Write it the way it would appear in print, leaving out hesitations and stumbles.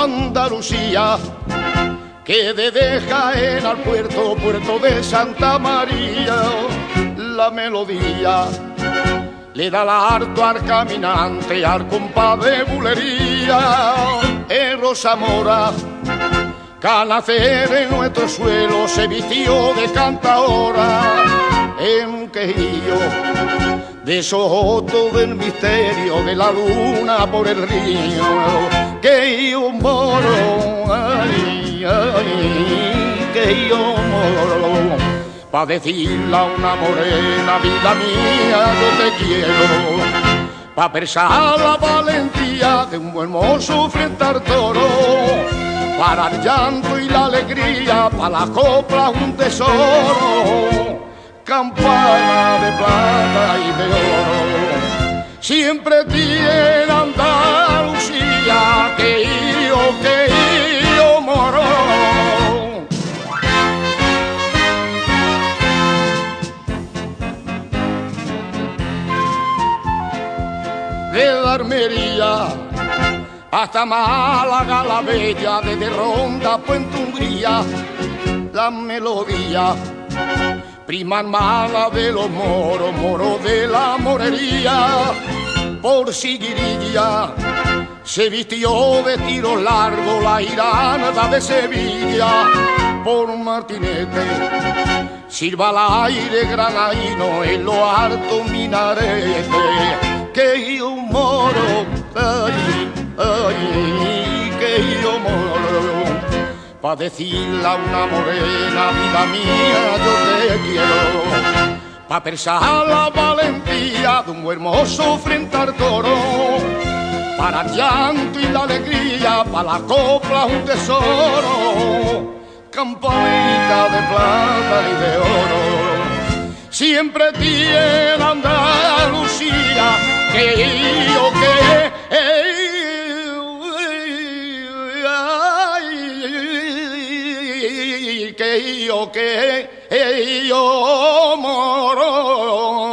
Andalucía, que desde Jaén al puerto de Santa María, la melodía le da la harto al caminante, al compás de bulería. En Rosa Mora, Canacer en nuestro suelo se vistió de cantaora. En un quejillo de soto del misterio de la luna por el río, que yo moro, ay, ay, que yo moro, pa' decirle a una morena, vida mía, yo te quiero, pa' persar la valentía de un buen mozo frente al toro, para el llanto y la alegría, para la copla un tesoro, campana de plata y de oro, siempre tiene Andalucía, que yo moro. De Armería hasta Málaga la bella, desde Ronda a Puente Umbría, la melodía prima hermana de los moros, moros de la morería, por Siguirilla se vistió de tiro largo la Irana de Sevilla, por Martinete sirva al aire granaíno en lo alto minarete, que yo moro, ay, ay, que yo moro, pa' decirle a una morena, vida mía, yo te quiero, pa' persar la valentía de un hermoso frente al toro, para el llanto y la alegría, para la copla un tesoro, campanita de plata y de oro, siempre tiene Andalucía, que yo que yo moro.